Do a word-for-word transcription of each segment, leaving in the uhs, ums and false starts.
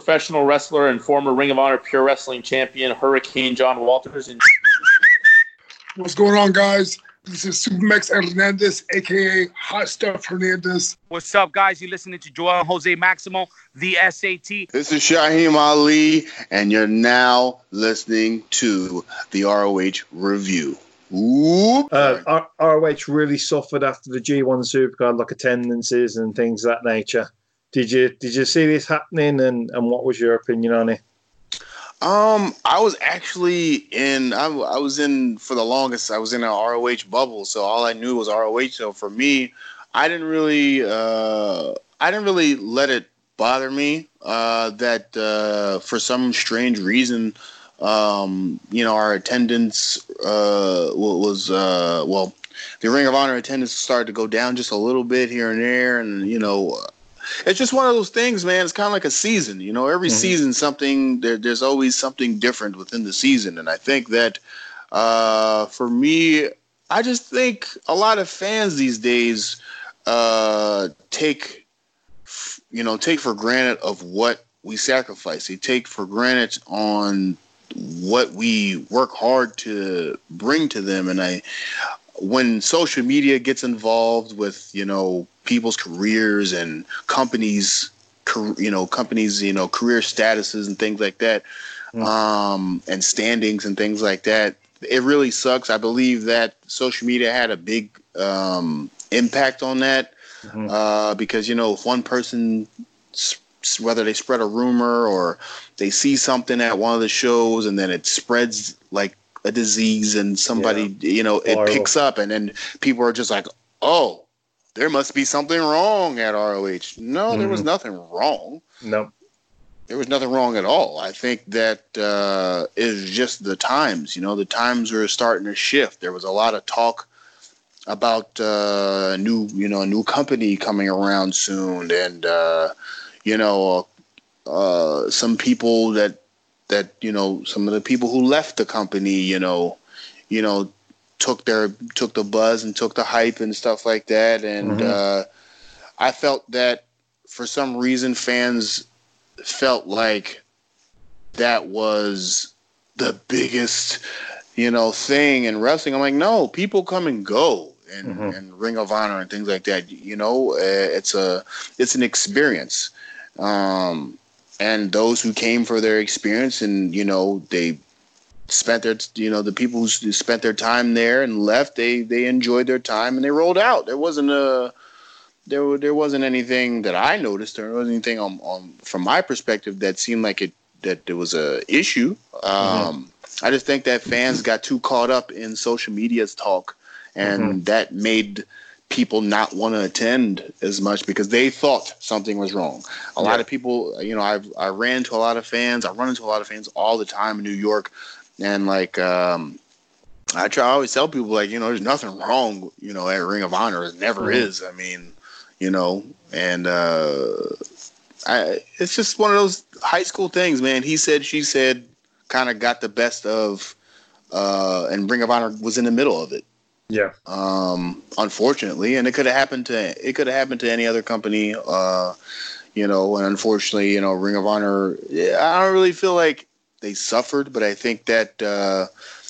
professional wrestler and former Ring of Honor Pure Wrestling champion Hurricane John Walters. And what's going on, guys? This is Supermax Hernandez, a k a. Hot Stuff Hernandez. What's up, guys? You're listening to Joel Jose Maximo, the S A T. This is Shaheem Ali, and you're now listening to the R O H Review. Ooh. Uh, R O H really suffered after the G one Supercard, like attendances and things of that nature. Did you did you see this happening, and, and what was your opinion on it? Um, I was actually in. I, I was in for the longest. I was in an R O H bubble, so all I knew was R O H. So for me, I didn't really, uh, I didn't really let it bother me. Uh, that uh, for some strange reason, um, you know, our attendance uh, was uh, well, the Ring of Honor attendance started to go down just a little bit here and there, and you know. It's just one of those things, man. It's kind of like a season, you know. Every mm-hmm. season, something there, there's always something different within the season, and I think that uh, for me, I just think a lot of fans these days uh, take, you know, take for granted of what we sacrifice. They take for granted on what we work hard to bring to them, and I. When social media gets involved with, you know, people's careers and companies, you know, companies, you know, career statuses and things like that, mm. um, and standings and things like that, it really sucks. I believe that social media had a big um, impact on that mm-hmm. uh, because, you know, if one person, whether they spread a rumor or they see something at one of the shows and then it spreads like a disease and somebody, yeah. you know, it Horrible. picks up and then people are just like, oh, there must be something wrong at R O H. No, mm. there was nothing wrong. No. There was nothing wrong at all. I think that uh, is just the times, you know, the times are starting to shift. There was a lot of talk about uh, new, you know, a new company coming around soon. And, uh, you know, uh, some people that, that, you know, some of the people who left the company, you know, you know, took their, took the buzz and took the hype and stuff like that. And mm-hmm. uh, I felt that for some reason fans felt like that was the biggest, you know, thing in wrestling. I'm like, no, people come and go and, mm-hmm. and Ring of Honor and things like that. You know, uh, it's a, it's an experience. Um, And those who came for their experience and, you know, they spent their, you know, the people who spent their time there and left, they, they enjoyed their time and they rolled out. There wasn't a, there, there wasn't anything that I noticed. There wasn't anything on, on from my perspective that seemed like it, that there was a issue. Um, mm-hmm. I just think that fans got too caught up in social media's talk and mm-hmm. that made people not want to attend as much because they thought something was wrong. A yeah. lot of people, you know, I've, I ran into a lot of fans. I run into a lot of fans all the time in New York. And like, um, I try I always tell people like, you know, there's nothing wrong, you know, at Ring of Honor. It never mm-hmm. is. I mean, you know, and, uh, I, it's just one of those high school things, man. He said, she said, kind of got the best of, uh, and Ring of Honor was in the middle of it. Yeah. Um, unfortunately, and it could have happened to it could have happened to any other company, uh, you know. And unfortunately, you know, Ring of Honor. I don't really feel like they suffered, but I think that uh,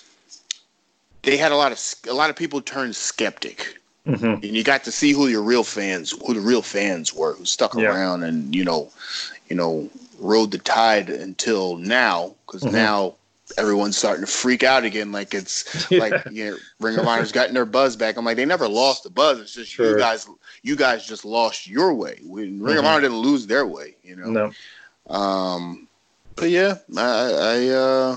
they had a lot of a lot of people turned skeptic, mm-hmm. and you got to see who your real fans, who the real fans were, who stuck yeah. around and you know, you know, rode the tide until now, because mm-hmm. now. Everyone's starting to freak out again, like it's like you know, Ring of Honor's gotten their buzz back. I'm like, they never lost the buzz. It's just sure. you guys, you guys just lost your way. Ring mm-hmm. of Honor didn't lose their way, you know. No. Um, but yeah, I, I, uh,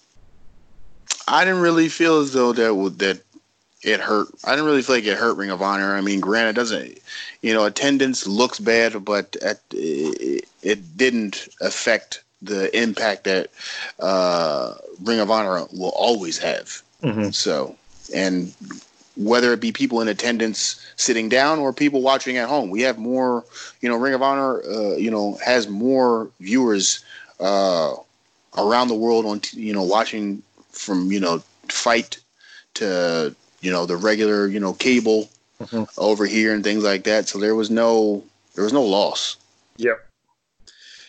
I didn't really feel as though that would that it hurt. I didn't really feel like it hurt Ring of Honor. I mean, granted, it doesn't, you know, attendance looks bad, but at, it, it didn't affect the impact that uh, Ring of Honor will always have. Mm-hmm. So, and whether it be people in attendance sitting down or people watching at home, we have more, you know, Ring of Honor, uh, you know, has more viewers uh, around the world on, you know, watching from, you know, Fight to, you know, the regular, you know, cable mm-hmm. over here and things like that. So there was no, there was no loss. Yep.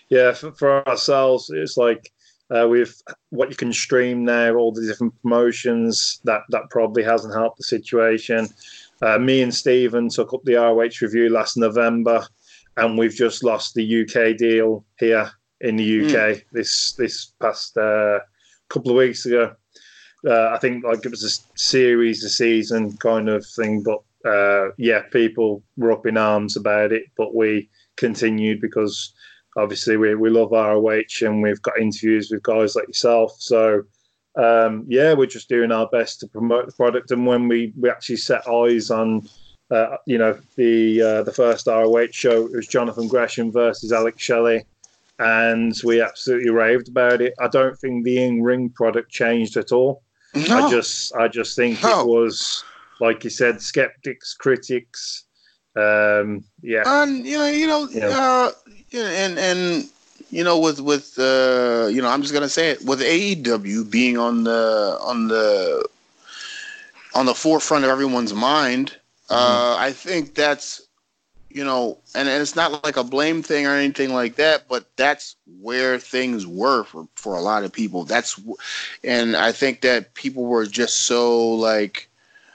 yeah, for, for ourselves, it's like uh, with what you can stream now, all the different promotions, that, that probably hasn't helped the situation. Uh, me and Stephen took up the R O H review last November, and we've just lost the U K deal here in the U K mm. this this past uh, couple of weeks ago. Uh, I think like it was a series, a season kind of thing, but uh, yeah, people were up in arms about it, but we continued because obviously we we love R O H and we've got interviews with guys like yourself. So um, yeah, we're just doing our best to promote the product. And when we, we actually set eyes on, uh, you know, the uh, the first R O H show, it was Jonathan Gresham versus Alex Shelley, and we absolutely raved about it. I don't think the in-ring product changed at all. No. I just I just think no. it was, like you said, skeptics, critics. Um, yeah, and you know, you know, yeah. Uh, and and you know, with with uh, you know, I'm just gonna say it, with A E W being on the on the on the forefront of everyone's mind, mm-hmm. uh, I think that's, you know, and, and it's not like a blame thing or anything like that, but that's where things were for, for a lot of people. That's, and I think that people were just so like,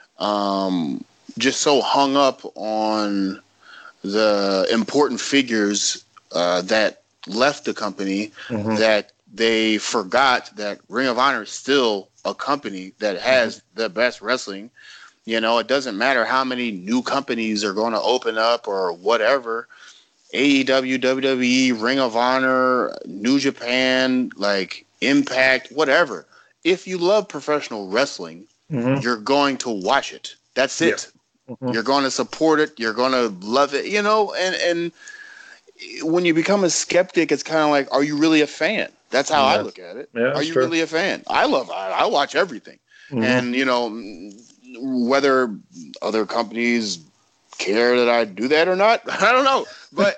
um, just so hung up on the important figures uh, that left the company mm-hmm. that they forgot that Ring of Honor is still a company that has mm-hmm. the best wrestling. You know, it doesn't matter how many new companies are going to open up or whatever. A E W, W W E, Ring of Honor, New Japan, like Impact, whatever. If you love professional wrestling, mm-hmm. you're going to watch it. That's it. Yeah. Mm-hmm. You're going to support it. You're going to love it. You know, and, and when you become a skeptic, it's kind of like, are you really a fan? That's how yeah. I look at it. Yeah, are you true. really a fan? I love, I, I watch everything. Mm-hmm. And, you know, whether other companies care that I do that or not, I don't know. But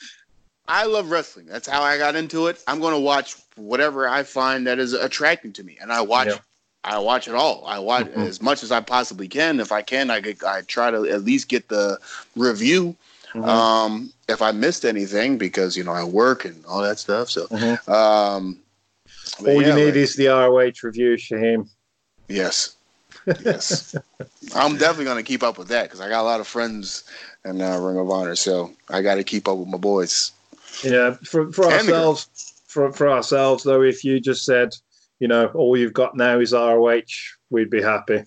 I love wrestling. That's how I got into it. I'm going to watch whatever I find that is attracting to me, and I watch. Yeah. I watch it all. I watch mm-hmm. as much as I possibly can. If I can, I get, I try to at least get the review. Mm-hmm. Um, if I missed anything, because you know I work and all that stuff. So mm-hmm. um, all yeah, you need like, is the R O H review, Shaheem. Yes. Yes, I'm definitely going to keep up with that because I got a lot of friends in uh, Ring of Honor, so I got to keep up with my boys. Yeah, for for and ourselves, for for ourselves though, if you just said, you know, all you've got now is R O H, we'd be happy.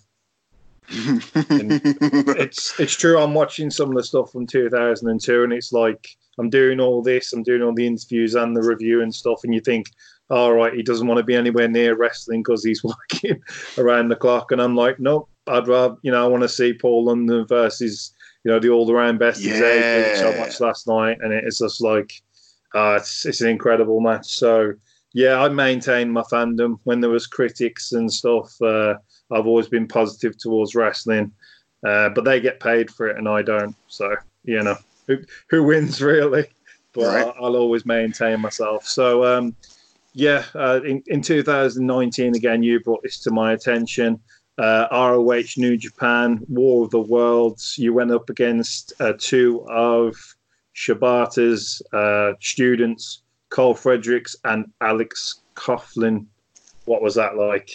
it's it's true. I'm watching some of the stuff from two thousand two, and it's like I'm doing all this, I'm doing all the interviews and the review and stuff, and you think, all right, he doesn't want to be anywhere near wrestling because he's working around the clock. And I'm like, nope, I'd rather, you know, I want to see Paul London versus, you know, the all-around best yeah. age, which I watched last night. And it's just like, uh, it's, it's an incredible match. So, yeah, I maintain my fandom. When there was critics and stuff, uh, I've always been positive towards wrestling. Uh, but they get paid for it and I don't. So, you know, who, who wins really? But right. I, I'll always maintain myself. So, um, Yeah, uh, in, in two thousand nineteen, again, you brought this to my attention. Uh, R O H New Japan, War of the Worlds. You went up against uh, two of Shibata's uh, students, Cole Fredericks and Alex Coughlin. What was that like?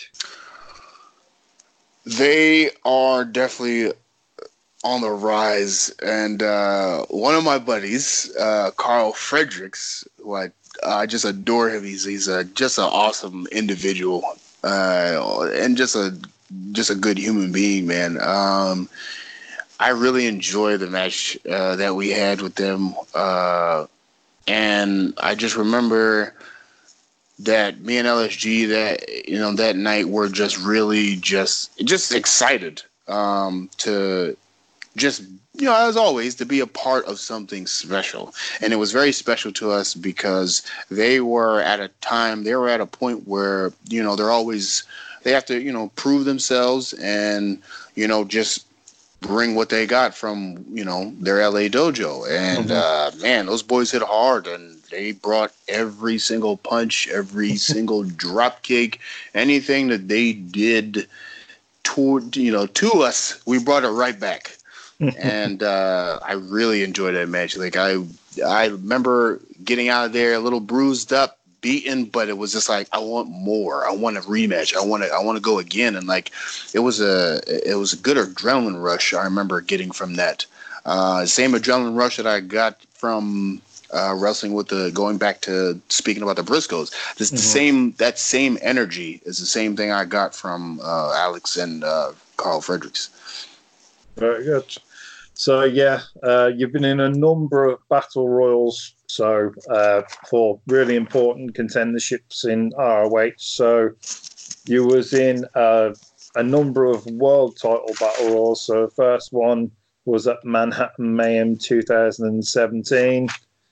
They are definitely on the rise. And uh, one of my buddies, uh, Carl Fredericks, who I I just adore him. He's he's a, just an awesome individual uh, and just a just a good human being, man. Um, I really enjoy the match uh, that we had with them, uh, and I just remember that me and L S G that you know that night were just really just just excited um, to just. You know, as always, to be a part of something special. And it was very special to us because they were at a time, they were at a point where, you know, they're always, they have to, you know, prove themselves and, you know, just bring what they got from, you know, their L A dojo. And, mm-hmm. uh, man, those boys hit hard and they brought every single punch, every single drop kick, anything that they did toward, you know, to us, we brought it right back. and uh, I really enjoyed that match. Like I, I remember getting out of there a little bruised up, beaten, but it was just like, I want more. I want a rematch. I want to. I want to go again. And like, it was a it was a good adrenaline rush. I remember getting from that. Uh, same adrenaline rush that I got from uh, wrestling with the going back to speaking about the Briscoes. This mm-hmm. the same that same energy is the same thing I got from uh, Alex and uh, Carl Fredericks. Very good. So yeah, uh, you've been in a number of battle royals. So uh, for really important contenderships in R O H. So you was in uh, a number of world title battle royals. So the first one was at Manhattan Mayhem two thousand seventeen.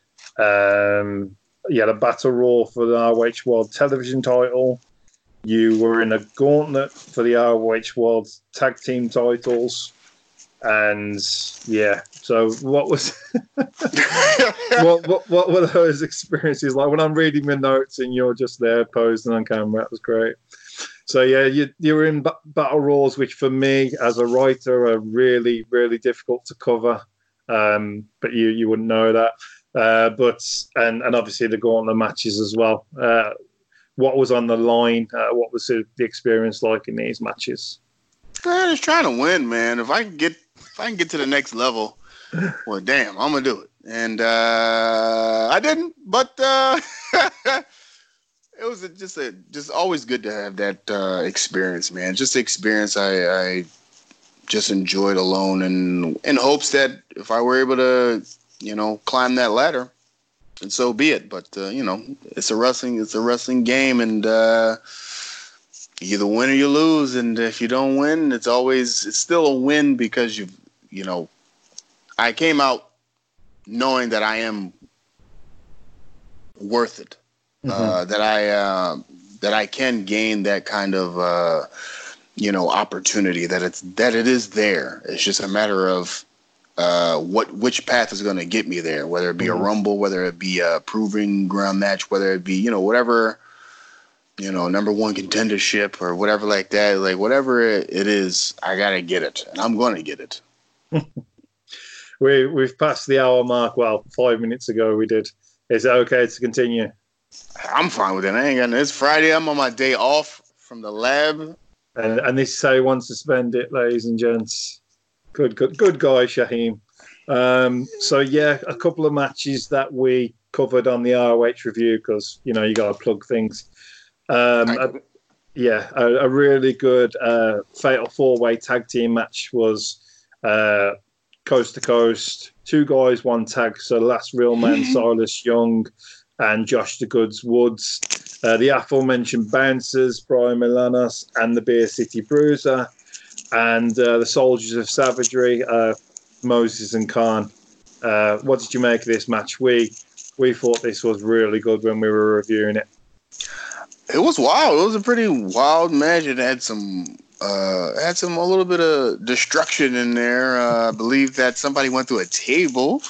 Um, you had a battle royal for the R O H World Television title. You were in a gauntlet for the R O H World Tag Team titles. And yeah, so what was what, what what were those experiences like? When I'm reading the notes and you're just there posing on camera, that was great. So yeah, you you were in b- battle royals, which for me as a writer are really really difficult to cover. Um, but you you wouldn't know that. Uh, but and and obviously the gauntlet matches as well. Uh, what was on the line? Uh, what was the experience like in these matches? I'm just trying to win, man. If I can get if I can get to the next level, well, damn, I'm gonna do it. And uh, I didn't, but uh, it was a, just a just always good to have that uh, experience, man. Just the experience I, I just enjoyed alone, and in hopes that if I were able to, you know, climb that ladder, and so be it. But uh, you know, it's a wrestling it's a wrestling game, and. Uh, You either win or you lose, and if you don't win, it's always it's still a win because you've you know. I came out knowing that I am worth it, mm-hmm. uh, that I uh, that I can gain that kind of uh, you know opportunity. That it's that it is there. It's just a matter of uh, what which path is going to get me there. Whether it be mm-hmm. a rumble, whether it be a proving ground match, whether it be you know whatever. You know, number one contendership or whatever like that. Like, whatever it is, I got to get it. And I'm going to get it. we, we've passed the hour mark. Well, five minutes ago we did. Is it okay to continue? I'm fine with it. I ain't got no. It's Friday. I'm on my day off from the lab. And, and this is how he wants to spend it, ladies and gents. Good, good, good guy, Shaheem. Um, so, yeah, a couple of matches that we covered on the R O H review because, you know, you got to plug things. Um, a, yeah, a, a really good uh, fatal four-way tag team match was uh, coast to coast. Two guys, one tag. So last real man, Silas Young and Josh the Goods Woods. Uh, the aforementioned Bouncers, Brian Milanos and the Beer City Bruiser. And uh, the Soldiers of Savagery, uh, Moses and Khan. Uh, what did you make of this match? We, we thought this was really good when we were reviewing it. It was wild. It was a pretty wild match. It had some, uh, had some a little bit of destruction in there. Uh, I believe that somebody went through a table.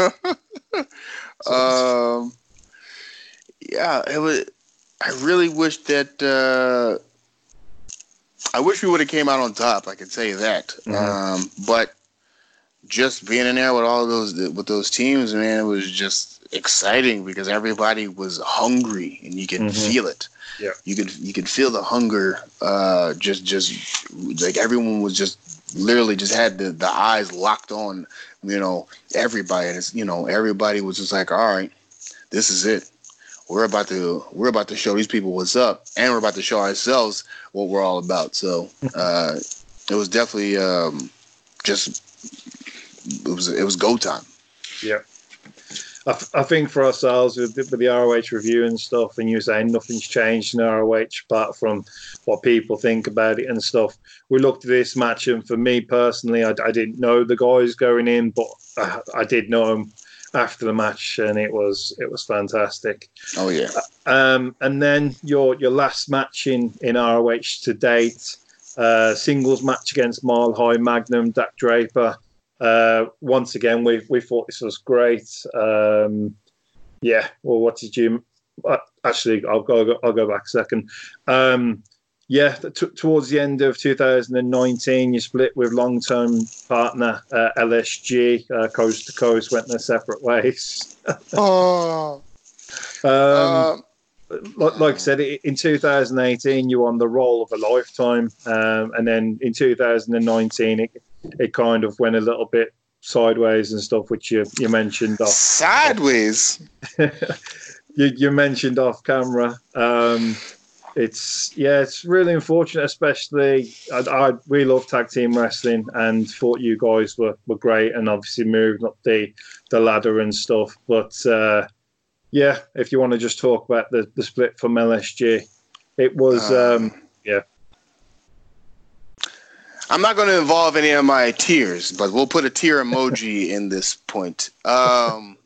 um, yeah, it was. I really wish that. Uh, I wish we would have came out on top. I can say that. Mm-hmm. Um, but just being in there with all those with those teams, man, it was just exciting because everybody was hungry and you could mm-hmm. feel it. Yeah, you could you could feel the hunger. Uh, just just like everyone was just literally just had the, the eyes locked on, you know, everybody. And it's, you know, everybody was just like, all right, this is it. We're about to we're about to show these people what's up, and we're about to show ourselves what we're all about. So uh, it was definitely um, just it was it was go time. Yeah. I, th- I think for ourselves with the, with the R O H review and stuff, and you saying nothing's changed in R O H apart from what people think about it and stuff. We looked at this match, and for me personally, I, I didn't know the guys going in, but I, I did know them after the match, and it was it was fantastic. Oh yeah. Um, and then your your last match in in R O H to date, uh, singles match against Mile High Magnum, Dak Draper. Uh, once again, we we thought this was great. Um, yeah. Well, what did you? Uh, actually, I'll go. I'll go back a second. Um, yeah, t- towards the end of two thousand nineteen, you split with long-term partner uh, L S G, uh, coast to coast, went their separate ways. Oh. um, Uh, like, like I said, in two thousand eighteen, you were on the roll of a lifetime, um, and then in two thousand nineteen, it it kind of went a little bit sideways and stuff, which you you mentioned off sideways. you you mentioned off camera. Um, It's yeah, it's really unfortunate. Especially, I, I we love tag team wrestling and thought you guys were, were great, and obviously moved up the, the ladder and stuff. But uh, yeah, if you want to just talk about the, the split from L S G, it was uh, um, yeah. I'm not going to involve any of my tears, but we'll put a tear emoji in this point. Um,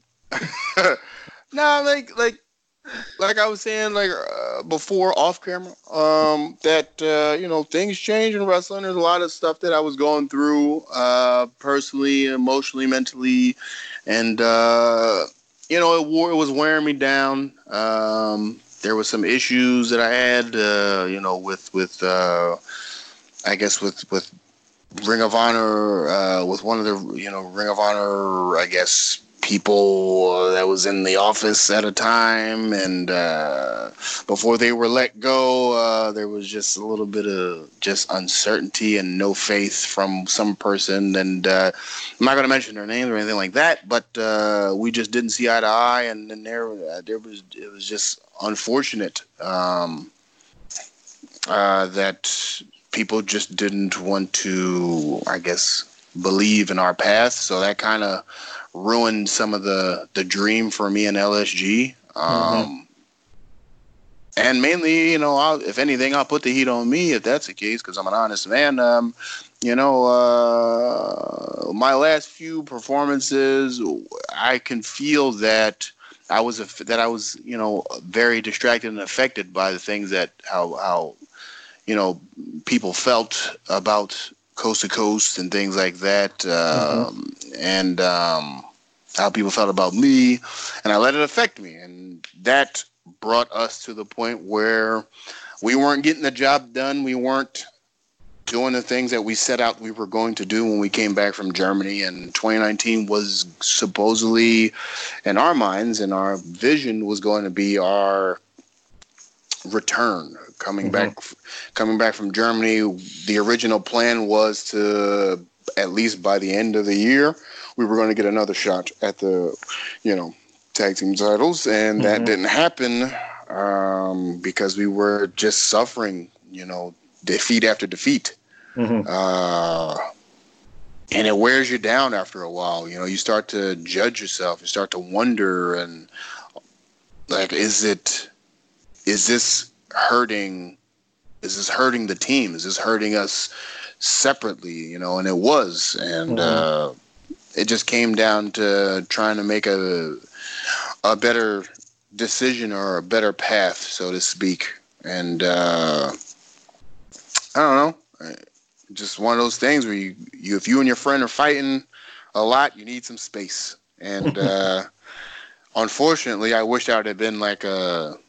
no, like like. Like I was saying, like uh, before off camera, um, that uh, you know things change in wrestling. There's a lot of stuff that I was going through uh, personally, emotionally, mentally, and uh, you know it, wore, it was wearing me down. Um, there was some issues that I had, uh, you know, with with uh, I guess with with Ring of Honor, uh, with one of the you know Ring of Honor, I guess. People that was in the office at a time, and uh, before they were let go, uh, there was just a little bit of just uncertainty and no faith from some person. And uh, I'm not going to mention their names or anything like that, but uh, we just didn't see eye to eye, and then there, uh, there was it was just unfortunate um, uh, that people just didn't want to, I guess, believe in our path. So that kind of ruined some of the, the dream for me and L S G. Um, mm-hmm. And mainly, you know, I'll, if anything, I'll put the heat on me if that's the case, because I'm an honest man. Um, you know, uh, my last few performances, I can feel that I was a, that I was, you know, very distracted and affected by the things that how how you know people felt about Coast to Coast and things like that, um, mm-hmm. and um, how people felt about me, and I let it affect me, and that brought us to the point where we weren't getting the job done. We weren't doing the things that we set out we were going to do when we came back from Germany, and twenty nineteen was supposedly, in our minds and our vision, was going to be our return. Coming mm-hmm. back, coming back from Germany, the original plan was to, at least by the end of the year, we were going to get another shot at the, you know, tag team titles, and mm-hmm. that didn't happen um, because we were just suffering, you know, defeat after defeat, mm-hmm. uh, and it wears you down after a while. You know, you start to judge yourself, you start to wonder, and like, is it, is this hurting is this hurting the team? Is this hurting us separately? You know, and it was, and mm-hmm. uh, it just came down to trying to make a a better decision or a better path, so to speak. And uh, I don't know, just one of those things where you, you if you and your friend are fighting a lot, you need some space. And uh, unfortunately, I wish I would have been like a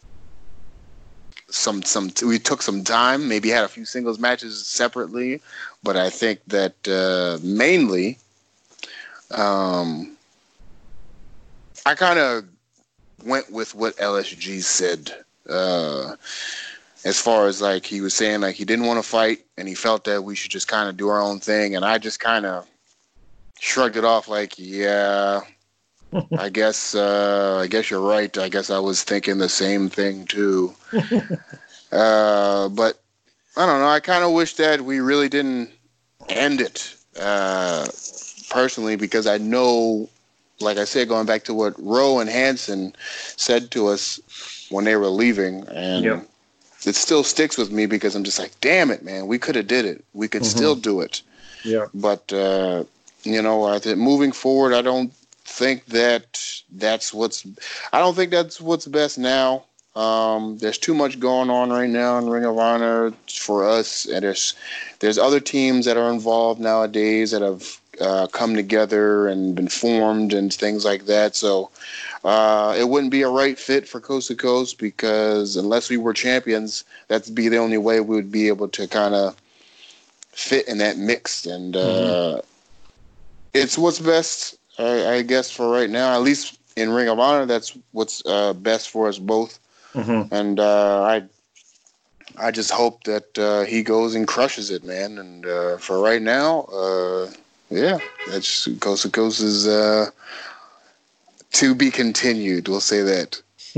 Some some we took some time, maybe had a few singles matches separately, but I think that uh, mainly, um, I kind of went with what L S G said, uh, as far as like he was saying, like he didn't want to fight and he felt that we should just kind of do our own thing, and I just kind of shrugged it off, like, yeah. I guess uh, I guess you're right. I guess I was thinking the same thing too. uh, but I don't know. I kind of wish that we really didn't end it uh, personally, because I know, like I said, going back to what Rowe and Hanson said to us when they were leaving, and yep. it still sticks with me because I'm just like, damn it, man, we could have did it. We could mm-hmm. still do it. Yeah. But uh, you know, I think moving forward, I don't think that that's what's I don't think that's what's best now. Um, there's too much going on right now in Ring of Honor for us, and there's there's other teams that are involved nowadays that have uh, come together and been formed and things like that. So uh, it wouldn't be a right fit for Coast to Coast, because unless we were champions, that'd be the only way we would be able to kind of fit in that mix. And uh, mm-hmm. it's what's best, I, I guess, for right now. At least in Ring of Honor, that's what's uh, best for us both. Mm-hmm. And uh, I, I just hope that uh, he goes and crushes it, man. And uh, for right now, uh, yeah, that's Coast to Coast is uh, to be continued. We'll say that.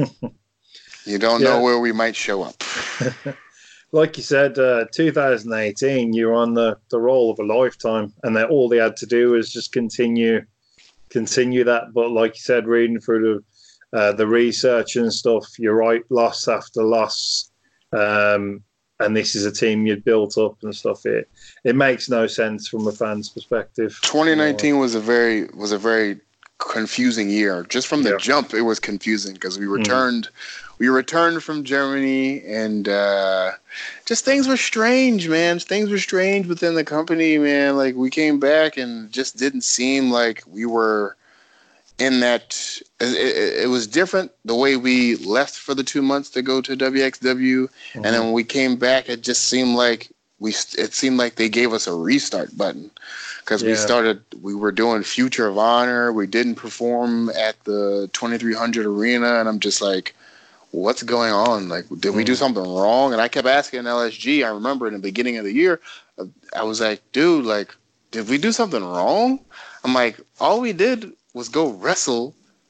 You don't yeah. know where we might show up. Like you said, uh, two thousand eighteen, you were on the, the roll of a lifetime, and that all they had to do was just continue, continue that. But like you said, reading through the Uh, the research and stuff, you're right, loss after loss. Um, and this is a team you'd built up and stuff. It it makes no sense from a fan's perspective. twenty nineteen you know. was a very was a very confusing year. Just from the yeah. jump, it was confusing because we returned mm. we returned from Germany, and uh, just things were strange, man. Things were strange within the company, man. Like, we came back and just didn't seem like we were in that. It, it was different the way we left for the two months to go to W X W, mm-hmm. and then when we came back, it just seemed like we. It seemed like they gave us a restart button, because yeah. we started. We were doing Future of Honor. We didn't perform at the twenty-three hundred arena, and I'm just like, what's going on? Like, did mm-hmm. we do something wrong? And I kept asking L S G. I remember in the beginning of the year, I was like, dude, like, did we do something wrong? I'm like, all we did was go wrestle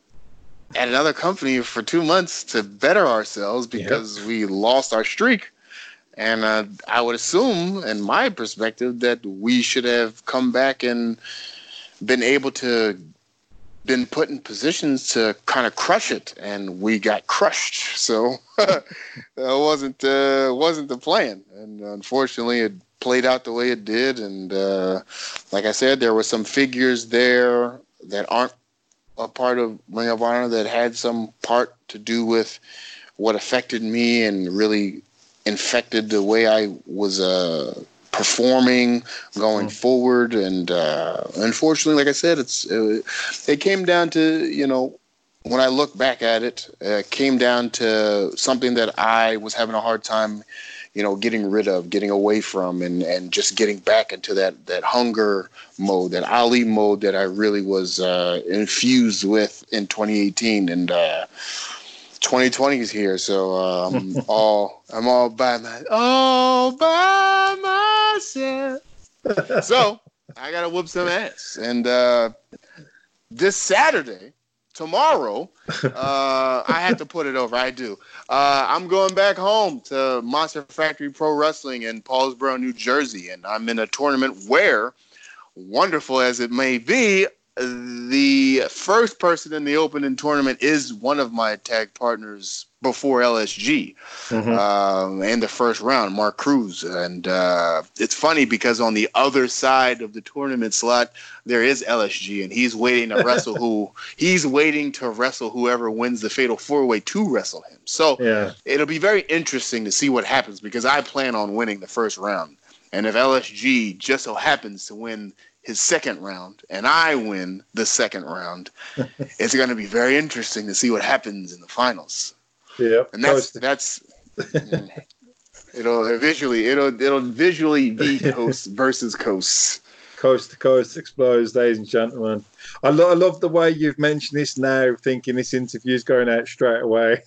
at another company for two months to better ourselves because yep. we lost our streak. And uh, I would assume, in my perspective, that we should have come back and been able to, been put in positions to kind of crush it, and we got crushed. So that wasn't uh, wasn't the plan, and unfortunately, it played out the way it did. And uh, like I said, there were some figures there that aren't a part of Ring of Honor that had some part to do with what affected me and really infected the way I was uh, performing going mm. forward. And uh, unfortunately, like I said, it's it, it came down to, you know, when I look back at it, uh, it came down to something that I was having a hard time, you know, getting rid of, getting away from, and, and just getting back into that, that hunger mode, that Ali mode that I really was uh, infused with in twenty eighteen. And uh, twenty twenty is here, so um, all I'm all by my all by myself. So I gotta whoop some ass. And uh, this Saturday, tomorrow, uh, I have to put it over. I do. Uh, I'm going back home to Monster Factory Pro Wrestling in Paulsboro, New Jersey, and I'm in a tournament where, wonderful as it may be, the first person in the opening tournament is one of my tag partners before L S G, mm-hmm. um, in the first round, Mark Cruz. And uh, it's funny because on the other side of the tournament slot, there is L S G, and he's waiting to wrestle who he's waiting to wrestle whoever wins the Fatal Four-Way to wrestle him. So yeah. It'll be very interesting to see what happens, because I plan on winning the first round. And if L S G just so happens to win his second round and I win the second round, it's going to be very interesting to see what happens in the finals. Yeah, and that's that's it'll visually it'll it'll visually be coast versus coast. Coast to coast explodes, ladies and gentlemen. I, lo- I love the way you've mentioned this now, thinking this interview's going out straight away.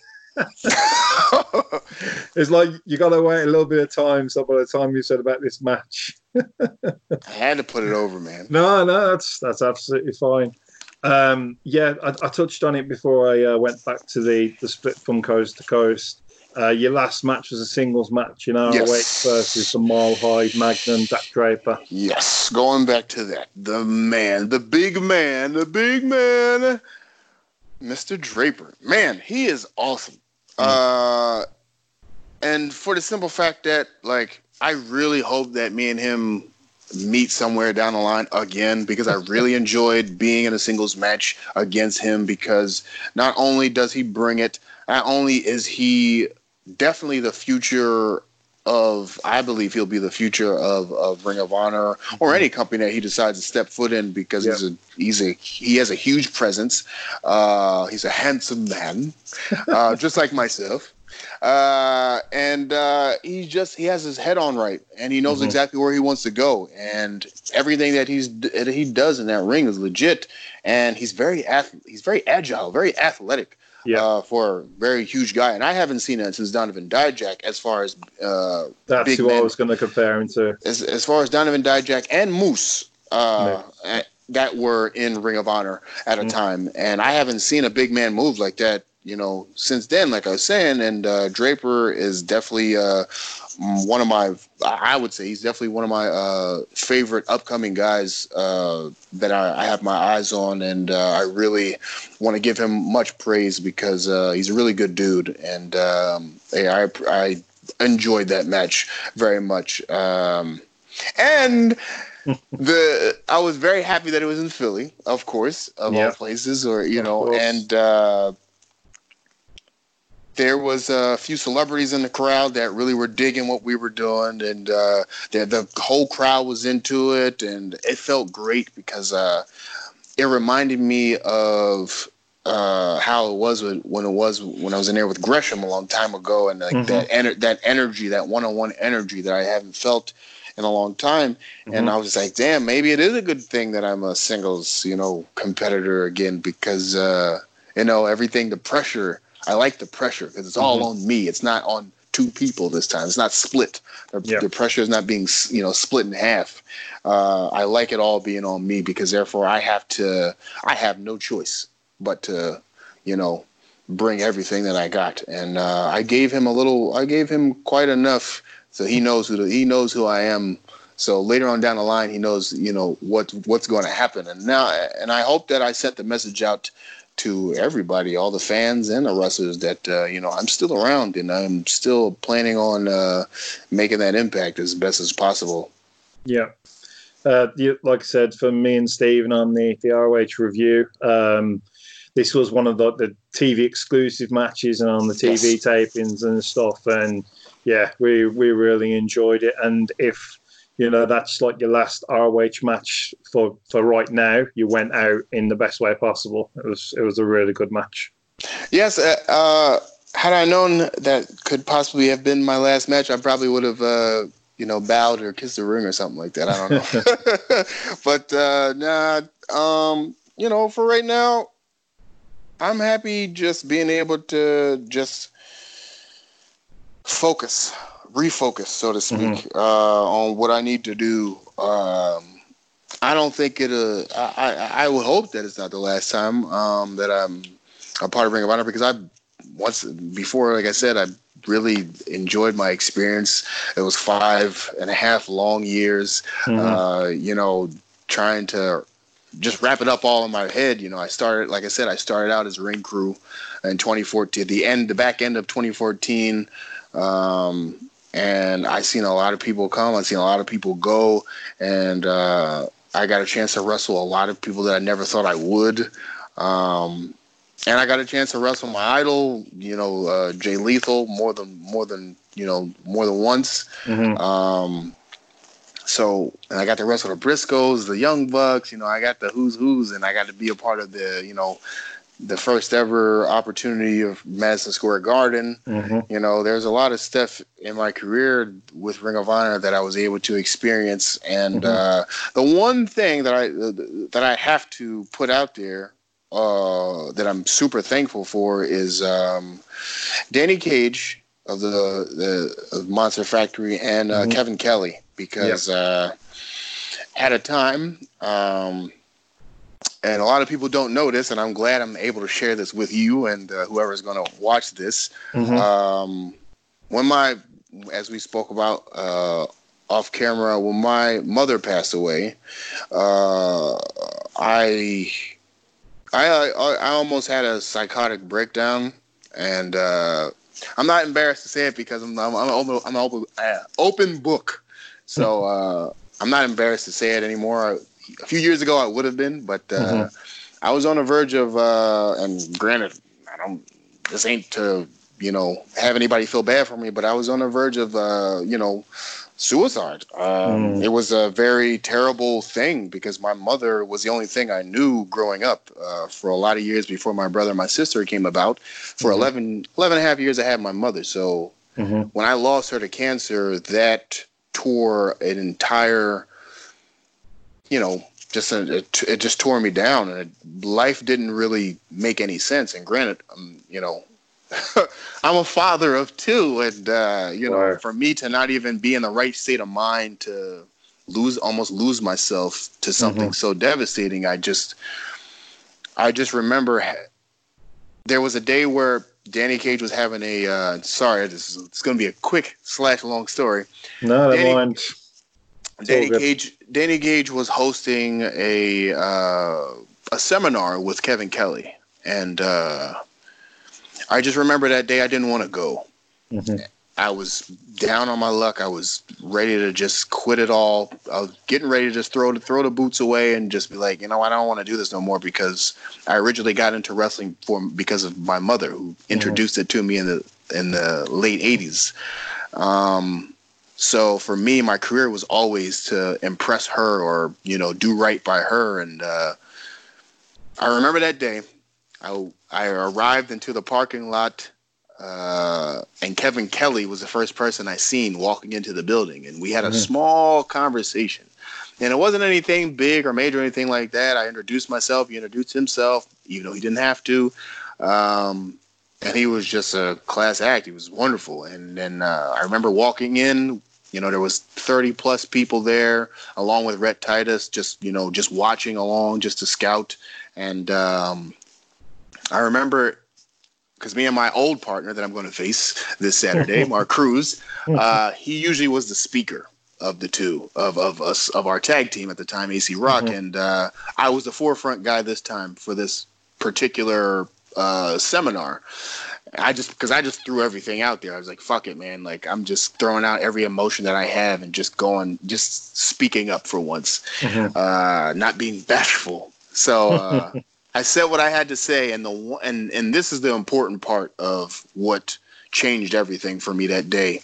It's like you got to wait a little bit of time. So by the time you said about this match, I had to put it over, man. No, no, that's that's absolutely fine. Um, yeah, I, I touched on it before I uh, went back to the, the split from coast to coast. Uh, your last match was a singles match in R O H yes. versus the Mile High Magnum, Dak Draper. Yes, going back to that, the man, the big man, the big man, Mister Draper. Man, he is awesome. Mm. Uh, and for the simple fact that, like, I really hope that me and him meet somewhere down the line again, because I really enjoyed being in a singles match against him, because not only does he bring it, not only is he definitely the future of, I believe he'll be the future of, of Ring of Honor or any company that he decides to step foot in, because yep. he's a he's a he has a huge presence. Uh, he's a handsome man, uh, just like myself, uh, and uh, he just he has his head on right, and he knows mm-hmm. exactly where he wants to go, and everything that he's that he does in that ring is legit, and he's very ath- he's very agile, very athletic. Yeah, uh, for a very huge guy, and I haven't seen it since Donovan Dijak. As far as uh, that's big who men. I was going to compare him to. As as far as Donovan Dijak and Moose, uh, yeah. that were in Ring of Honor at a mm. time, and I haven't seen a big man move like that, you know, since then. Like I was saying, and uh, Draper is definitely uh, one of my. I would say he's definitely one of my uh, favorite upcoming guys uh, that I, I have my eyes on, and uh, I really want to give him much praise because uh, he's a really good dude, and um, I, I enjoyed that match very much. Um, and the I was very happy that it was in Philly, of course, of yeah. all places, or you of know, course. and. Uh, There was a few celebrities in the crowd that really were digging what we were doing, and uh, the, the whole crowd was into it, and it felt great because uh, it reminded me of uh, how it was when it was when I was in there with Gresham a long time ago, and like mm-hmm. that ener- that energy, that one-on-one energy that I haven't felt in a long time, mm-hmm. and I was just like, damn, maybe it is a good thing that I'm a singles, you know, competitor again, because uh, you know everything, the pressure. I like the pressure because it's all mm-hmm. on me. It's not on two people this time. It's not split. The, yeah. the pressure is not being, you know, split in half. Uh, I like it all being on me because therefore I have to. I have no choice but to, you know, bring everything that I got. And uh, I gave him a little. I gave him quite enough, so he knows who the, he knows who I am. So later on down the line, he knows, you know, what what's going to happen. And now, and I hope that I sent the message out to everybody, all the fans and the wrestlers, that uh, you know I'm still around and I'm still planning on uh, making that impact as best as possible. Yeah, uh, you, like I said, for me and Stephen on the the R O H review, um, this was one of the, the T V exclusive matches and on the T V yes. tapings and stuff, and yeah, we we really enjoyed it. And if you know, that's like your last R O H match for, for right now, you went out in the best way possible. It was it was a really good match. Yes, uh, uh, had I known that could possibly have been my last match, I probably would have, uh, you know, bowed or kissed the ring or something like that. I don't know. But, uh, nah, um, you know, for right now, I'm happy just being able to just focus. refocus, so to speak, mm-hmm. uh, on what I need to do. Um, I don't think it. Uh, I, I I would hope that it's not the last time um, that I'm a part of Ring of Honor, because I once before, like I said, I really enjoyed my experience. It was five and a half long years. Mm-hmm. Uh, you know, trying to just wrap it up all in my head. You know, I started, like I said, I started out as ring crew in twenty fourteen. The end, the back end of twenty fourteen. Um, And I seen a lot of people come. I seen a lot of people go, and uh, I got a chance to wrestle a lot of people that I never thought I would. Um, and I got a chance to wrestle my idol, you know, uh, Jay Lethal, more than more than you know more than once. Mm-hmm. Um, so, and I got to wrestle the Briscoes, the Young Bucks. You know, I got the who's who's, and I got to be a part of the, you know, the first ever opportunity of Madison Square Garden. Mm-hmm. You know, there's a lot of stuff in my career with Ring of Honor that I was able to experience. And mm-hmm. uh, the one thing that I that I have to put out there uh, that I'm super thankful for is um, Danny Cage of the, the of Monster Factory and uh, mm-hmm. Kevin Kelly, because yep. uh, at a time. Um, And a lot of people don't know this, and I'm glad I'm able to share this with you and uh, whoever's going to watch this. Mm-hmm. Um, when my, as we spoke about uh, off camera, when my mother passed away, uh, I, I, I, I almost had a psychotic breakdown, and uh, I'm not embarrassed to say it because I'm, I'm, I'm, open, I'm an open, uh, open book, so uh, I'm not embarrassed to say it anymore. A few years ago, I would have been, but uh, mm-hmm. I was on the verge of, uh, and granted, I don't, this ain't to, you know, have anybody feel bad for me, but I was on the verge of, uh, you know, suicide. Um, mm. It was a very terrible thing because my mother was the only thing I knew growing up uh, for a lot of years before my brother and my sister came about. For mm-hmm. eleven, eleven and a half years, I had my mother. So mm-hmm. when I lost her to cancer, that tore an entire, you know, just a, it, it just tore me down, and it, life didn't really make any sense. And granted, um, you know, I'm a father of two, and uh, you know, right. for me to not even be in the right state of mind to lose, almost lose myself to something mm-hmm. so devastating, I just, I just remember there was a day where Danny Cage was having a. Uh, sorry, this is it's going to be a quick slash long story. No, Danny, mind. Danny Cage. Danny Cage was hosting a uh, a seminar with Kevin Kelly, and. Uh, I just remember that day I didn't want to go. Mm-hmm. I was down on my luck. I was ready to just quit it all. I was getting ready to just throw the, throw the boots away and just be like, you know, I don't want to do this no more, because I originally got into wrestling for because of my mother, who introduced mm-hmm. it to me in the in the late eighties. Um, so for me, my career was always to impress her or, you know, do right by her. And uh, I remember that day. I, I arrived into the parking lot, uh, and Kevin Kelly was the first person I seen walking into the building, and we had a mm-hmm. small conversation. And it wasn't anything big or major or anything like that. I introduced myself. He introduced himself, even though he didn't have to. Um, and he was just a class act. He was wonderful. And then uh, I remember walking in. You know, there was thirty plus people there, along with Rhett Titus, just, you know, just watching along, just to scout. And um, I remember, because me and my old partner that I'm going to face this Saturday, Mark Cruz, uh, he usually was the speaker of the two of, of us, of our tag team at the time, A C Rock. Mm-hmm. And uh, I was the forefront guy this time for this particular uh, seminar. I just, because I just threw everything out there. I was like, fuck it, man. Like, I'm just throwing out every emotion that I have and just going, just speaking up for once, mm-hmm. uh, not being bashful. So, uh, I said what I had to say, and the and and this is the important part of what changed everything for me that day.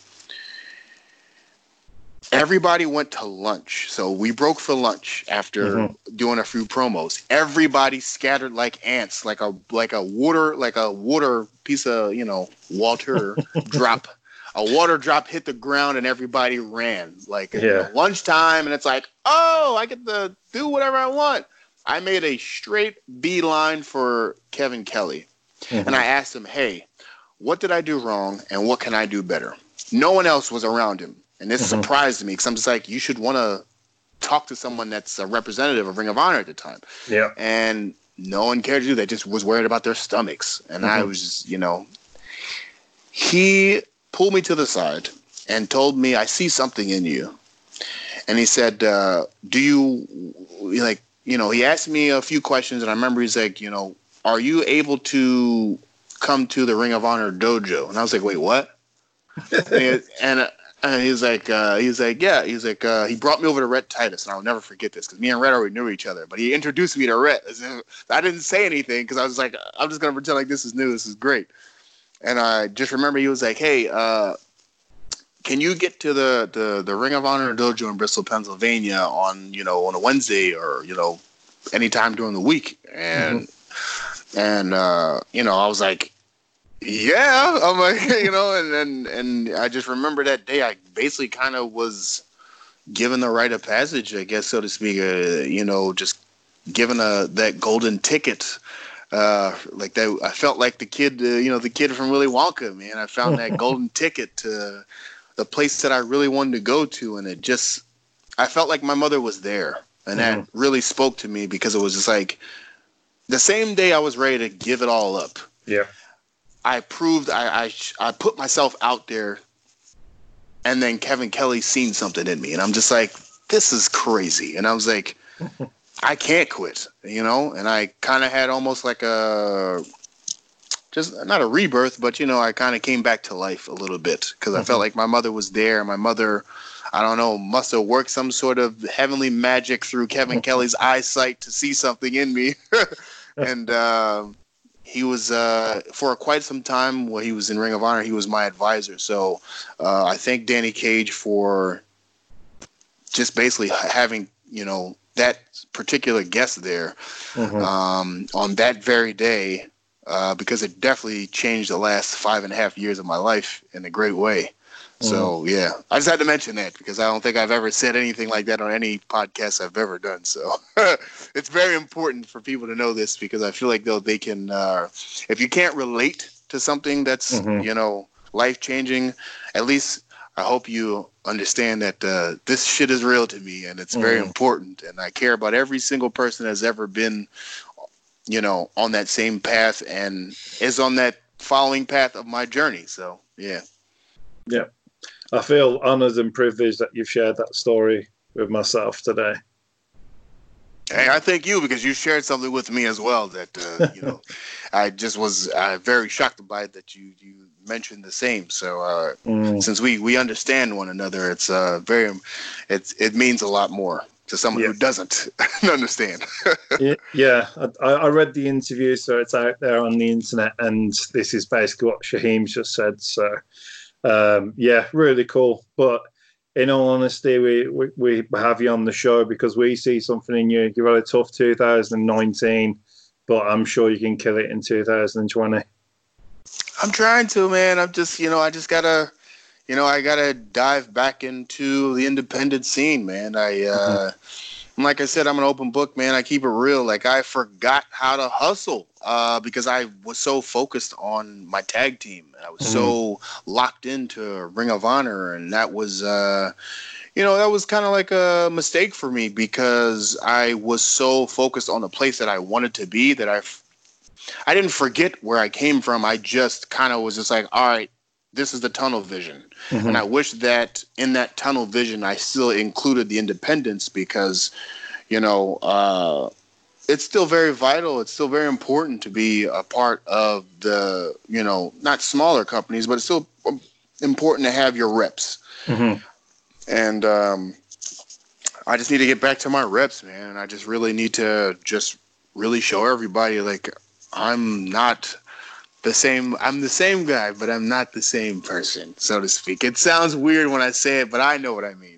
Everybody went to lunch, so we broke for lunch after mm-hmm. doing a few promos. Everybody scattered like ants, like a like a water like a water piece of you know water drop. A water drop hit the ground, and everybody ran like yeah. you know, lunchtime, and it's like, oh, I get to do whatever I want. I made a straight beeline for Kevin Kelly, mm-hmm. and I asked him, hey, what did I do wrong, and what can I do better? No one else was around him, and this mm-hmm. surprised me, because I'm just like, you should want to talk to someone that's a representative of Ring of Honor at the time. Yeah. And no one cared to do that, just was worried about their stomachs, and mm-hmm. I was just, you know, he pulled me to the side and told me, I see something in you. And he said, uh, do you, like, you know, he asked me a few questions, and I remember he's like, you know, are you able to come to the Ring of Honor dojo? And I was like, wait, what? and he, and, uh, and he's like, uh, he's like, yeah. He's like, uh, he brought me over to Rhett Titus, and I'll never forget this, because me and Rhett already knew each other. But he introduced me to Rhett. I didn't say anything, because I was like, I'm just gonna pretend like this is new. This is great. And I just remember he was like, hey, uh, can you get to the, the, the Ring of Honor dojo in Bristol, Pennsylvania on, you know, on a Wednesday or, you know, anytime during the week? And, mm-hmm. and, uh, you know, I was like, yeah, I'm like, you know, and, and, and I just remember that day, I basically kind of was given the rite of passage, I guess, so to speak, uh, you know, just given a, that golden ticket. Uh, like that, I felt like the kid, uh, you know, the kid from Willy Wonka, man. I found that golden ticket to the place that I really wanted to go to, and it just, I felt like my mother was there, and mm-hmm. that really spoke to me, because it was just like the same day I was ready to give it all up. Yeah, I proved I I, I put myself out there, and then Kevin Kelly seen something in me, and I'm just like, this is crazy, and I was like, I can't quit, you know, and I kind of had almost like a. Just not a rebirth, but, you know, I kind of came back to life a little bit, because mm-hmm. I felt like my mother was there. My mother, I don't know, must have worked some sort of heavenly magic through Kevin Kelly's eyesight to see something in me. and uh, he was uh, for quite some time while he was in Ring of Honor. He was my advisor. So uh, I thank Danny Cage for just basically having, you know, that particular guest there mm-hmm. um, on that very day, uh, because it definitely changed the last five and a half years of my life in a great way. So, mm. yeah, I just had to mention that because I don't think I've ever said anything like that on any podcast I've ever done. So it's very important for people to know this because I feel like though they can, uh, if you can't relate to something that's, mm-hmm. you know, life-changing, at least I hope you understand that uh, this shit is real to me and it's very mm. important. And I care about every single person that's ever been, you know, on that same path and is on that following path of my journey. So, yeah. Yeah. I feel honoured and privileged that you've shared that story with myself today. Hey, I thank you because you shared something with me as well that, uh, you know, I just was uh, very shocked by it that you, you mentioned the same. So uh, mm. since we, we understand one another, it's uh, very, it's, it means a lot more to someone yeah. who doesn't understand. yeah, I, I read the interview, so it's out there on the internet, and this is basically what Shaheem's just said. So, um, yeah, really cool. But in all honesty, we, we, we have you on the show because we see something in you. You had a tough two thousand nineteen, but I'm sure you can kill it in two thousand twenty. I'm trying to, man. I'm just, you know, I just gotta, you know, I gotta dive back into the independent scene, man. I, uh, mm-hmm. like I said, I'm an open book, man. I keep it real. Like I forgot how to hustle uh, because I was so focused on my tag team. I was mm-hmm. so locked into Ring of Honor, and that was, uh, you know, that was kind of like a mistake for me because I was so focused on the place that I wanted to be that I, f- I didn't forget where I came from. I just kind of was just like, all right, this is the tunnel vision. Mm-hmm. And I wish that in that tunnel vision, I still included the independents because, you know, uh, it's still very vital. It's still very important to be a part of the, you know, not smaller companies, but it's still important to have your reps. Mm-hmm. And um, I just need to get back to my reps, man. And I just really need to just really show everybody, like, I'm not the same. I'm the same guy, but I'm not the same person, so to speak. It sounds weird when I say it, but I know what I mean.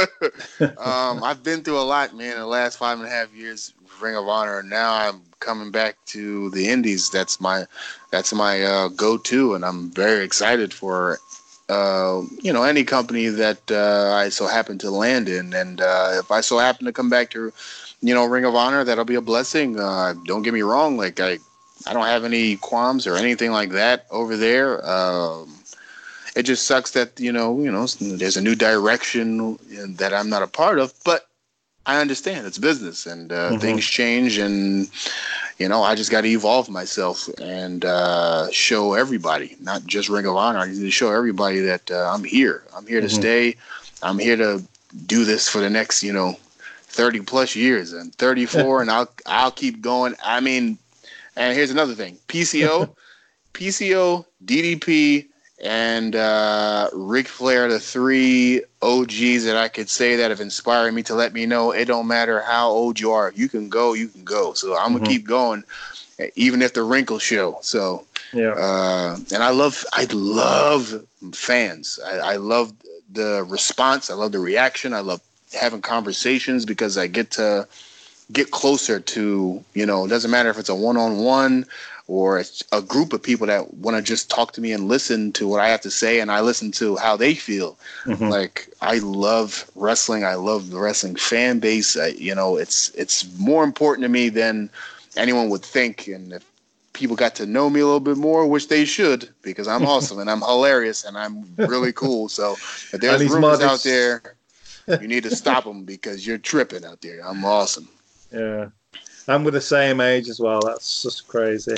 um, I've been through a lot, man, in the last five and a half years of Ring of Honor, and now I'm coming back to the Indies. That's my, that's my uh, go-to, and I'm very excited for, uh, you know, any company that uh, I so happen to land in. And uh, if I so happen to come back to, you know, Ring of Honor, that'll be a blessing. Uh, don't get me wrong, like I, I don't have any qualms or anything like that over there. Um, It just sucks that, you know, you know, there's a new direction that I'm not a part of, but I understand it's business and uh, mm-hmm. things change and, you know, I just got to evolve myself and uh, show everybody, not just Ring of Honor. I need to show everybody that uh, I'm here. I'm here mm-hmm. to stay. I'm here to do this for the next, you know, thirty plus years and thirty-four and I'll, I'll keep going. I mean, and here's another thing, P C O, P C O, D D P, and uh, Ric Flair, the three O Gs that I could say that have inspired me to let me know it don't matter how old you are. You can go, you can go. So I'm going to mm-hmm. keep going, even if the wrinkles show. So, yeah. Uh, and I love, I love fans. I, I love the response. I love the reaction. I love having conversations because I get to get closer to, you know, it doesn't matter if it's a one-on-one or it's a group of people that want to just talk to me and listen to what I have to say, and I listen to how they feel. Mm-hmm. Like, I love wrestling. I love the wrestling fan base. I, you know, it's it's more important to me than anyone would think. And if people got to know me a little bit more, which they should, because I'm awesome and I'm hilarious and I'm really cool. So if there's rumors mothers. out there, you need to stop them because you're tripping out there. I'm awesome. Yeah. I'm with the same age as well. That's just crazy.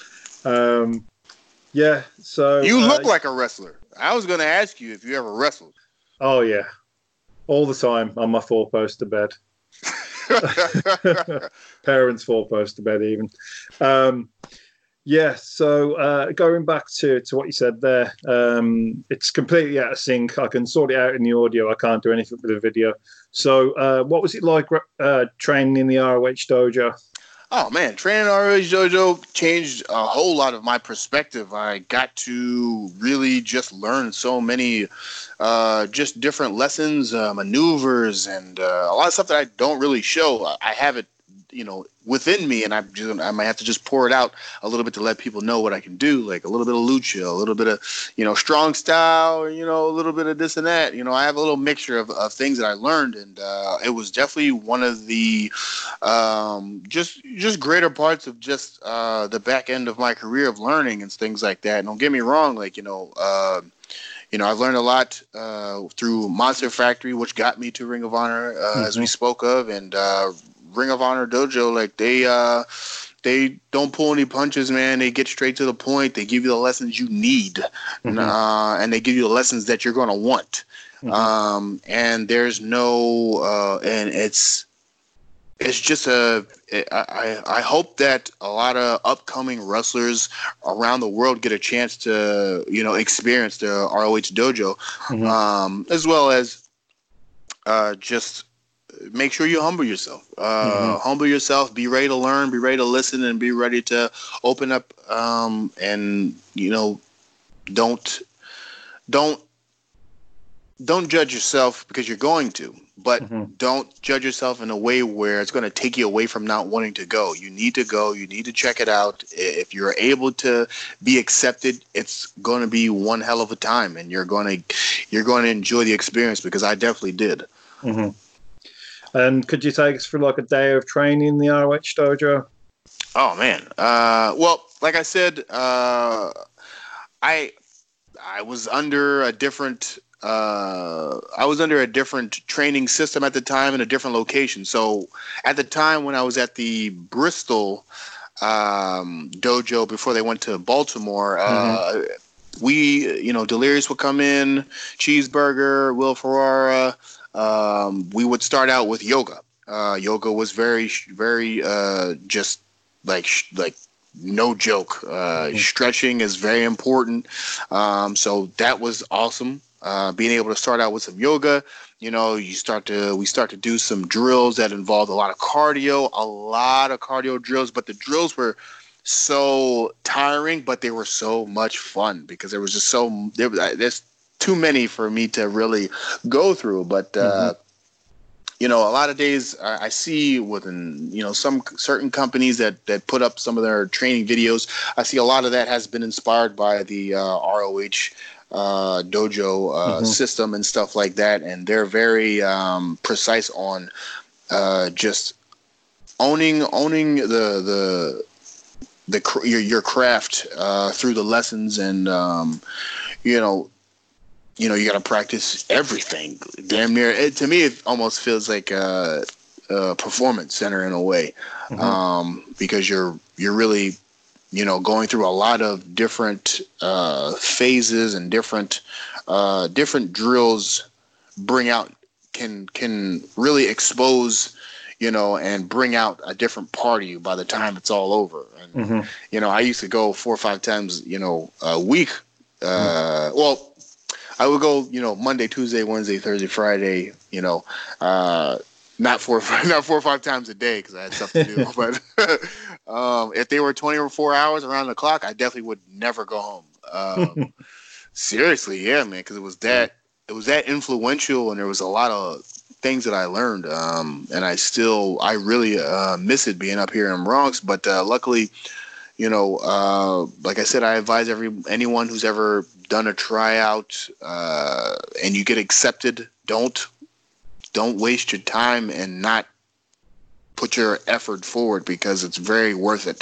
Um, yeah, so... You look uh, like a wrestler. I was going to ask you if you ever wrestled. Oh, yeah. All the time on my four-poster bed. Parents' four-poster bed, even. Um, yeah, so uh, going back to, to what you said there, um, it's completely out of sync. I can sort it out in the audio. I can't do anything with the video. So uh, what was it like uh, training in the R O H dojo? Oh man, training R O H Dojo changed a whole lot of my perspective. I got to really just learn so many, uh, just different lessons, uh, maneuvers, and uh, a lot of stuff that I don't really show. I, I have it, you know, within me, and I just I might have to just pour it out a little bit to let people know what I can do, like a little bit of lucha, a little bit of, you know, strong style, or, you know, a little bit of this and that. You know, I have a little mixture of, of things that I learned, and uh, it was definitely one of the um, just just greater parts of just uh, the back end of my career of learning and things like that. And don't get me wrong, like, you know, uh, you know, I've learned a lot uh, through Monster Factory, which got me to Ring of Honor, uh, mm-hmm. as we spoke of, and uh, Ring of Honor Dojo, like they uh, they don't pull any punches, man. They get straight to the point. They give you the lessons you need, mm-hmm. uh, and they give you the lessons that you're going to want. Mm-hmm. Um, and there's no, uh, and it's it's just a. I I hope that a lot of upcoming wrestlers around the world get a chance to, you know, experience the R O H Dojo, mm-hmm. um, as well as uh, just. Make sure you humble yourself. Uh, mm-hmm. Humble yourself. Be ready to learn. Be ready to listen, and be ready to open up. Um, and you know, don't don't don't judge yourself because you're going to, but mm-hmm. don't judge yourself in a way where it's going to take you away from not wanting to go. You need to go. You need to check it out. If you're able to be accepted, it's going to be one hell of a time, and you're going to you're going to enjoy the experience, because I definitely did. Mm-hmm. And could you take us for like a day of training in the R O H Dojo? Oh man, uh, well, like I said, uh, I I was under a different uh, I was under a different training system at the time in a different location. So at the time when I was at the Bristol um, dojo before they went to Baltimore, mm-hmm. uh, we you know Delirious would come in, Cheeseburger, Will Ferrara. Um, we would start out with yoga. Uh, yoga was very, very uh, just like like no joke. Uh, mm-hmm. Stretching is very important. Um, so that was awesome. Uh, being able to start out with some yoga. You know, you start to we start to do some drills that involved a lot of cardio, a lot of cardio drills. But the drills were so tiring, but they were so much fun because there was just so there was there's too many for me to really go through. But uh, mm-hmm. you know, a lot of days I, I see within you know some certain companies that that put up some of their training videos. I see a lot of that has been inspired by the uh, R O H uh, dojo uh, mm-hmm. system and stuff like that, and they're very um, precise on uh, just owning owning the the the your your craft uh, through the lessons, and um, you know. You know, you got to practice everything. Damn near. It, to me, it almost feels like a, a performance center in a way, mm-hmm. um, because you're you're really, you know, going through a lot of different uh, phases and different uh, different drills. Bring out can can really expose, you know, and bring out a different part of you by the time it's all over. And mm-hmm. you know, I used to go four or five times, you know, a week. Uh, mm-hmm. Well. I would go, you know, Monday, Tuesday, Wednesday, Thursday, Friday, you know, uh, not four, not four or five times a day because I had stuff to do. But um, if they were twenty-four hours around the clock, I definitely would never go home. Um, seriously, yeah, man, because it was that it was that influential, and there was a lot of things that I learned, um, and I still I really uh, miss it being up here in Bronx. But uh, luckily, you know, uh, like I said, I advise every anyone who's ever done a tryout uh, and you get accepted, don't don't waste your time and not put your effort forward, because it's very worth it.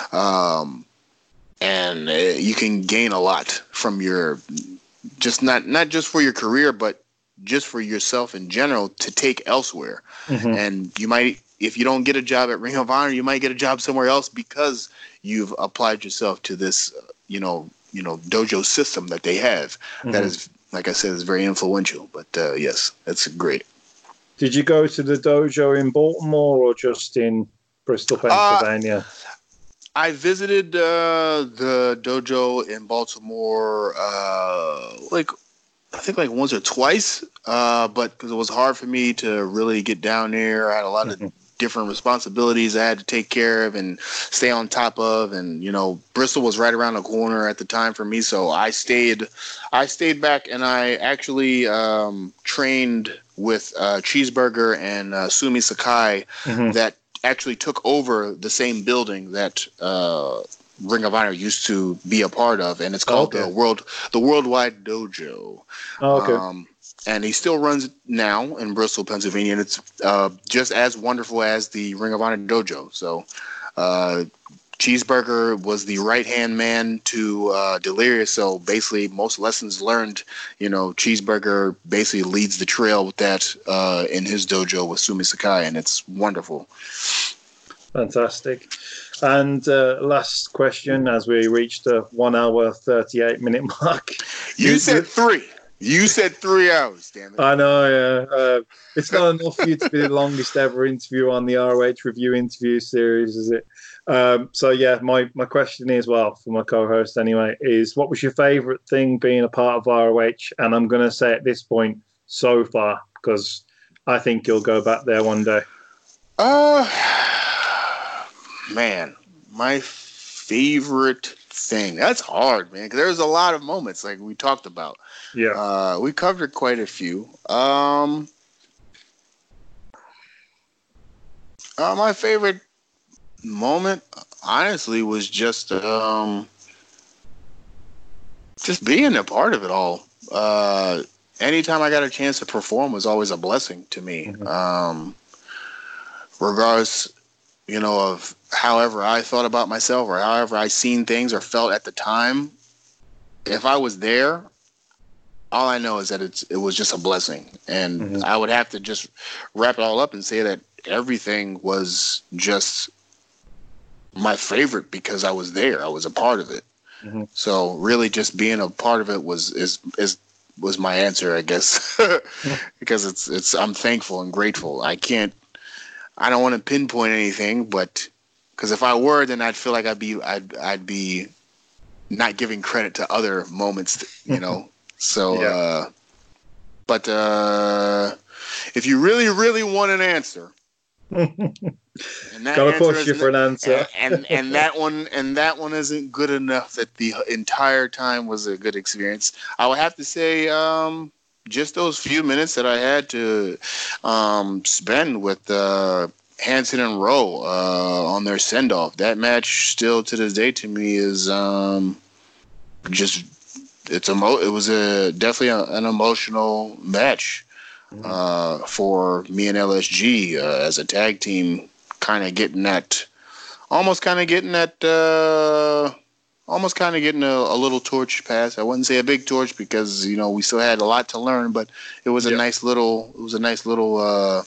Um, and uh, you can gain a lot from your just not not just for your career, but just for yourself in general to take elsewhere. Mm-hmm. And you might, if you don't get a job at Ring of Honor, you might get a job somewhere else because you've applied yourself to this, uh, you know, you know, dojo system that they have. Mm-hmm. That is, like I said, is very influential. But uh, yes, that's great. Did you go to the dojo in Baltimore or just in Bristol, Pennsylvania? Uh, I visited uh, the dojo in Baltimore, uh, like I think like once or twice, uh, but because it was hard for me to really get down there. I had a lot mm-hmm. of different responsibilities I had to take care of and stay on top of. And, you know, Bristol was right around the corner at the time for me. So I stayed, I stayed back and I actually um, trained with uh, Cheeseburger and uh, Sumi Sakai mm-hmm. that actually took over the same building that uh, Ring of Honor used to be a part of. And it's called okay. the World, the Worldwide Dojo. Oh, okay. Um, And he still runs it now in Bristol, Pennsylvania, and it's uh, just as wonderful as the Ring of Honor dojo. So, uh, Cheeseburger was the right-hand man to uh, Delirious. So basically, most lessons learned, you know, Cheeseburger basically leads the trail with that uh, in his dojo with Sumi Sakai, and it's wonderful. Fantastic. And uh, last question, as we reach the one hour thirty-eight minute mark. You said three. You said three hours, damn it. I know, yeah. Uh, it's not enough for you to be the longest ever interview on the R O H Review interview series, is it? Um, so, yeah, my, my question is, well, for my co-host anyway, is what was your favourite thing being a part of R O H? And I'm going to say at this point, so far, because I think you'll go back there one day. Uh, man, my favorite thing. That's hard, man, because there's a lot of moments like we talked about. Yeah. Uh, we covered quite a few. Um, uh, my favorite moment, honestly, was just um, just being a part of it all. Uh, anytime I got a chance to perform was always a blessing to me. Mm-hmm. Um, regardless, you know, of however I thought about myself or however I seen things or felt at the time, if I was there, all I know is that it's it was just a blessing. And mm-hmm. I would have to just wrap it all up and say that everything was just my favorite because I was there. I was a part of it. Mm-hmm. So really just being a part of it was is is was my answer, I guess. Because it's it's I'm thankful and grateful. I can't I don't want to pinpoint anything, but because if I were, then I'd feel like I'd be I'd I'd be not giving credit to other moments, you know. So, yeah. uh, but uh, if you really, really want an answer, and that gotta answer push you for an answer, and, and and that one and that one isn't good enough that the entire time was a good experience. I would have to say, um, just those few minutes that I had to um, spend with uh, Hanson and Rowe uh, on their send off. That match still to this day to me is um, just. It's emo- It was a definitely a, an emotional match uh, for me and L S G uh, as a tag team, kind of getting that, almost kind of getting that, uh, almost kind of getting a, a little torch pass. I wouldn't say a big torch because you know we still had a lot to learn, but it was a yeah. nice little, it was a nice little uh,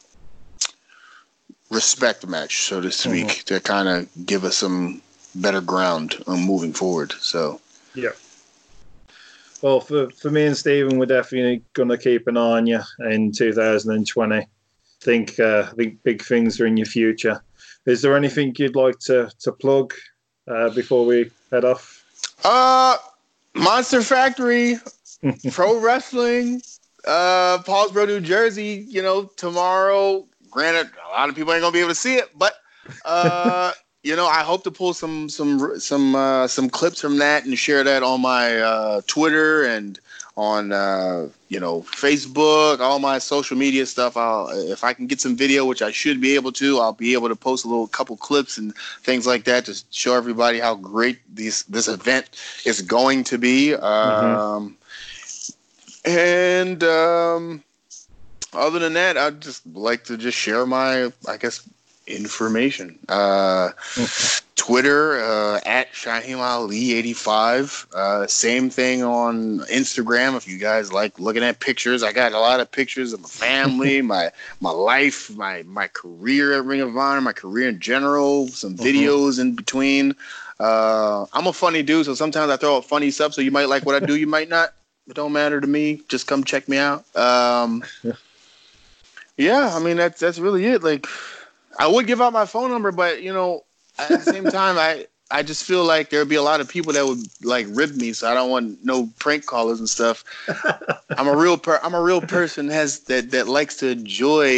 respect match, so to speak, mm-hmm. to kind of give us some better ground um, moving forward. So yeah. Well, for, for me and Stephen, we're definitely going to keep an eye on you in two thousand twenty. I think, uh, I think big things are in your future. Is there anything you'd like to, to plug uh, before we head off? Uh, Monster Factory, Pro Wrestling, uh, Paulsboro, New Jersey, you know, tomorrow. Granted, a lot of people ain't going to be able to see it, but... Uh, You know, I hope to pull some some some uh, some clips from that and share that on my uh, Twitter and on uh, you know Facebook, all my social media stuff. I'll if I can get some video, which I should be able to, I'll be able to post a little couple clips and things like that to show everybody how great these this event is going to be. Um, mm-hmm. And um, other than that, I'd just like to just share my, I guess. information. Uh, Twitter uh, at Shaheem Ali eighty-five. Uh, same thing on Instagram. If you guys like looking at pictures, I got a lot of pictures of my family, my my life, my my career at Ring of Honor, my career in general. Some videos mm-hmm. in between. Uh, I'm a funny dude, so sometimes I throw out funny stuff. So you might like what I do, you might not. It don't matter to me. Just come check me out. Um, yeah, I mean that's that's really it. Like. I would give out my phone number, but, you know, at the same time, I, I just feel like there would be a lot of people that would, like, rib me, so I don't want no prank callers and stuff. I'm a real per- I'm a real person has that, that likes to enjoy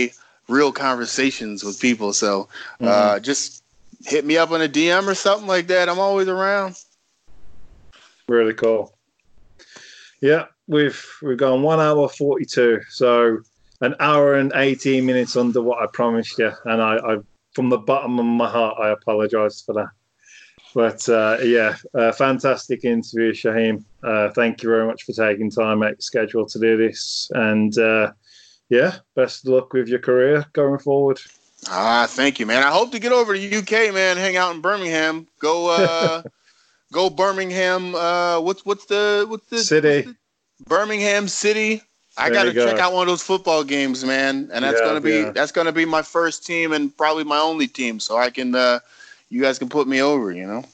real conversations with people. So uh, Mm-hmm. just hit me up on a D M or something like that. I'm always around. Really cool. Yeah, we've we've gone one hour forty-two, so an hour and eighteen minutes under what I promised you, and I, I from the bottom of my heart, I apologise for that. But uh, yeah, uh, fantastic interview, Shaheem. Uh, thank you very much for taking time out your schedule to do this, and uh, yeah, best of luck with your career going forward. Ah, thank you, man. I hope to get over to U K, man. Hang out in Birmingham. Go, uh, go Birmingham. Uh, what's what's the what's the City? What's the, Birmingham City. I There got to you go. check out one of those football games, man. And that's Yeah, gonna be yeah. that's gonna be my first team and probably my only team. So I can, uh, you guys can put me over. You know.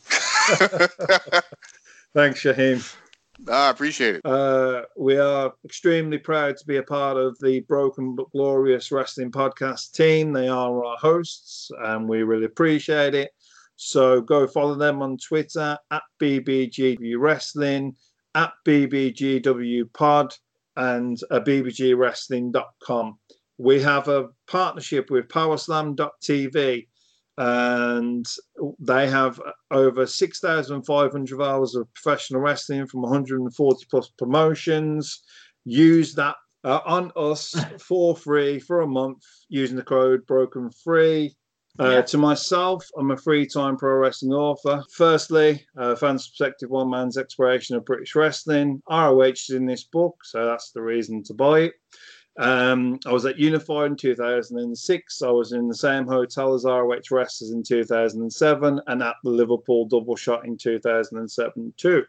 Thanks, Shaheem. I appreciate it. Uh, we are extremely proud to be a part of the Broken but Glorious Wrestling Podcast team. They are our hosts, and we really appreciate it. So go follow them on Twitter at B B G W Wrestling, at B B G W Pod, and uh, B B G wrestling dot com. We have a partnership with powerslam dot T V, and they have over six thousand five hundred hours of professional wrestling from one hundred forty plus promotions. Use that uh, on us for free for a month using the code broken free. Uh, Yeah. To myself, I'm a three-time pro wrestling author. Firstly, uh, Fans Perspective One Man's Exploration of British Wrestling. R O H is in this book, so that's the reason to buy it. Um, I was at Unified in two thousand six. I was in the same hotel as R O H Wrestlers in two thousand seven, and at the Liverpool Double Shot in two thousand seven too.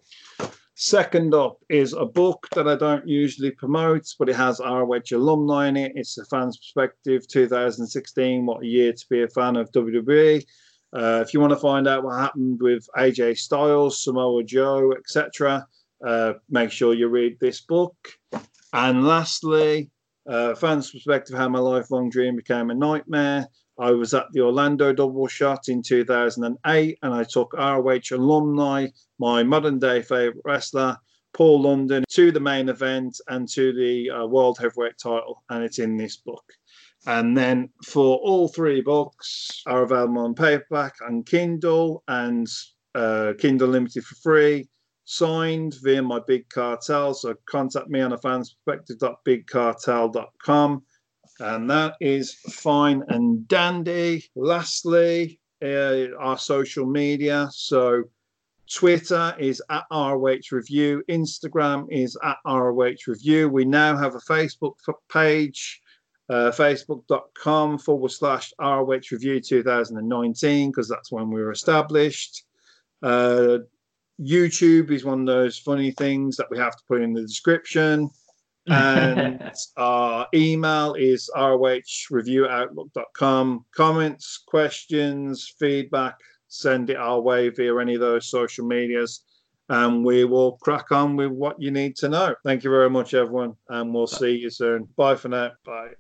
Second up is a book that I don't usually promote, but it has R O H alumni in it. It's The Fans Perspective two thousand sixteen, What a Year to Be a Fan of W W E. Uh, if you want to find out what happened with A J Styles, Samoa Joe, et cetera, uh, make sure you read this book. And lastly, uh, Fans Perspective, How My Lifelong Dream Became a Nightmare. I was at the Orlando Double Shot in two thousand eight, and I took R O H alumni, my modern-day favourite wrestler, Paul London, to the main event and to the uh, World Heavyweight title, and it's in this book. And then for all three books are available on paperback and Kindle, and uh, Kindle Limited for free, signed via my Big Cartel. So contact me on a fans perspective dot big cartel dot com. And that is fine and dandy. Lastly, uh, our social media. So Twitter is at R O H Review. Instagram is at R O H Review. We now have a Facebook page, uh, facebook.com forward slash ROH Review two thousand nineteen, because that's when we were established. Uh, YouTube is one of those funny things that we have to put in the description. And our email is R O H review outlook dot com. Comments, questions, feedback, send it our way via any of those social medias, and we will crack on with what you need to know. Thank you very much, everyone, and we'll see you soon. Bye for now. Bye.